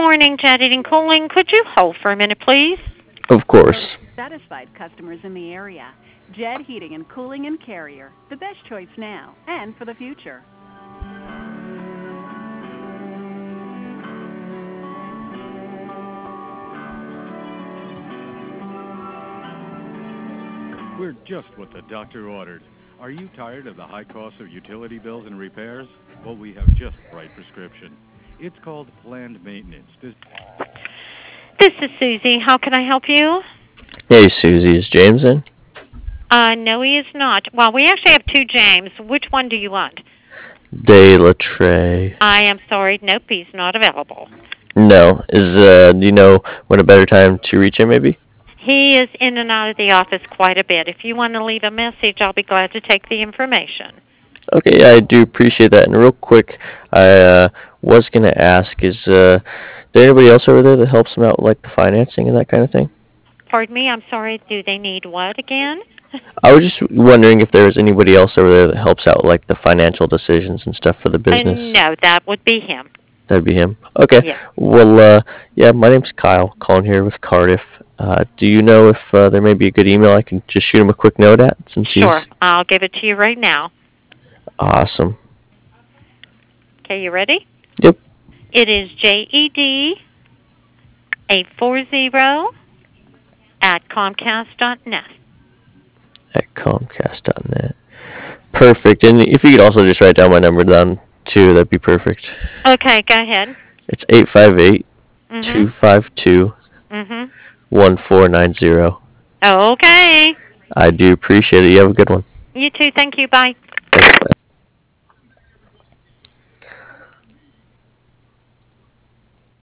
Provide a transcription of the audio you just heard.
morning, Jet Heating Cooling. Could you hold for a minute, please? Of course. Satisfied customers in the area. Jed Heating and Cooling and Carrier, the best choice now and for the future. We're just what the doctor ordered. Are you tired of the high cost of utility bills and repairs? Well, we have just the right prescription. It's called planned maintenance. This is Susie. How can I help you? Hey, Susie, is James in? No, he is not. Well, we actually have two James. Which one do you want? De La Trey. I am sorry. Nope, he's not available. No. Do you know when a better time to reach him, maybe? He is in and out of the office quite a bit. If you want to leave a message, I'll be glad to take the information. Okay, yeah, I do appreciate that. And real quick, I was going to ask, is there anybody else over there that helps him out with, like, the financing and that kind of thing? Pardon me? I'm sorry. Do they need what again? I was just wondering if there was anybody else over there that helps out with, like, the financial decisions and stuff for the business. No, that would be him. That'd be him. Okay. Yeah. Well, yeah, my name's Kyle, calling here with Cardiff. Do you know if there may be a good email I can just shoot him a quick note at? Since Sure. he's I'll give it to you right now. awesome. Okay, you ready? Yep. It is JED840 at Comcast.net. At Comcast.net. Perfect. And if you could also just write down my number down too, that'd be perfect. Okay, go ahead. It's 858-252-1490. Okay. I do appreciate it. You have a good one. You too. Thank you. Bye. Thanks. Bye.